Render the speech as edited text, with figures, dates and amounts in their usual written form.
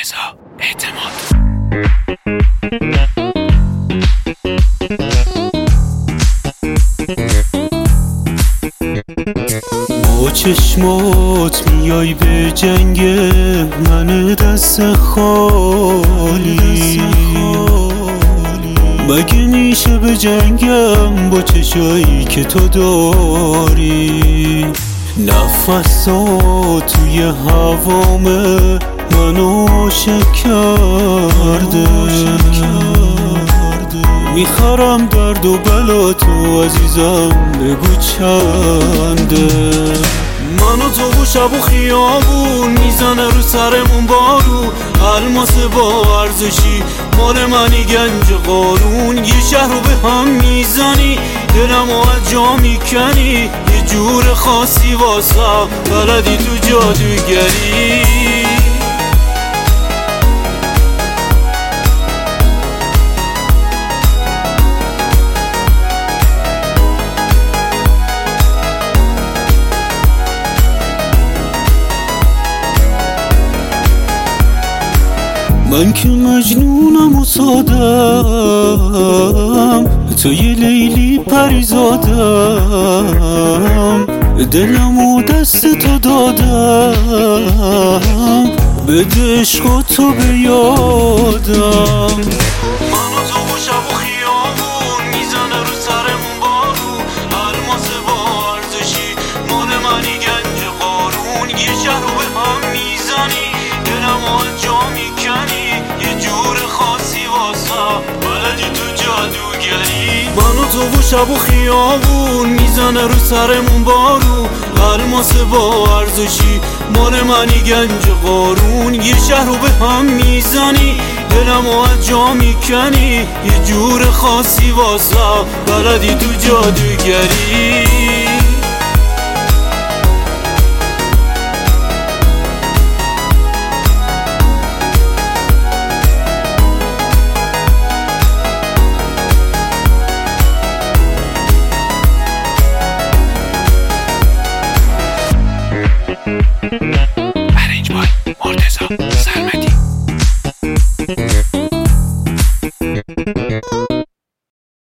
رضا اعتماد. با چشمات میای به جنگ من دست خالی، مگه میشه به جنگم با چشایی که تو داری؟ نفسات توی هوامه منو عاشق کرده، میخرم درد و بلا تو عزیزم بگو چنده. من و تو و شب و خیابون میزنه رو سرمون بارو، الماس با ارزشی مال منی گنج قارون. یه شهر رو به هم میزنی دلمو از جا میکنی، یه جور خاصی واسم بلدی تو جادوگری. من که مجنونم و سادم، تو یه لیلی پریزادم، دلم و دست تو دادم، بده عشق و تو به یادم. من و تو و شب و خیابون میزنه رو سرمون بارو، الماس با ارزشی مال منی گنج قارون. یه شهر رو به هم میزنی دلم و از جا میکنی، یه جور خاصی واسه بلدی تو جادوگری. من و تو و شب و خیابون میزنه رو سرمون بارو، الماس با ارزشی مال منی گنج قارون. یه شهر رو به هم میزنی دلم و از جا میکنی، یه جور خاصی واسه بلدی تو جادوگری.